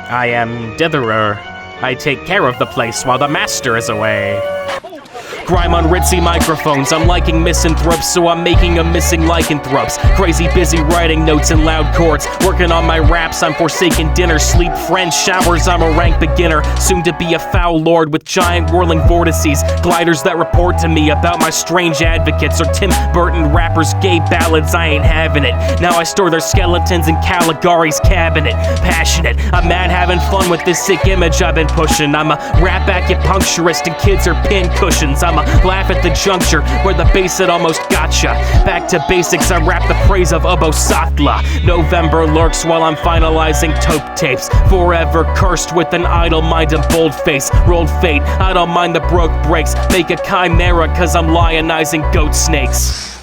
I am Ditherer. I take care of the place while the master is away. Grime on ritzy microphones, I'm liking misanthropes, so I'm making a missing lycanthropes. Crazy busy writing notes in loud chords, working on my raps, I'm forsaken dinner, sleep, friends, showers, I'm a rank beginner, soon to be a foul lord with giant whirling vortices, gliders that report to me about my strange advocates, or Tim Burton rappers, gay ballads, I ain't having it. Now I store their skeletons in Caligari's cabinet, passionate, I'm mad having fun with this sick image I've been pushing. I'm a rap acupuncturist and kids are pin cushions. I'm a laugh at the juncture where the bass had almost gotcha. Back to basics, I rap the praise of Ubosatla. November lurks while I'm finalizing taupe tapes. Forever cursed with an idle mind and bold face. Rolled fate, I don't mind the broke breaks. Make a chimera cause I'm lionizing goat snakes.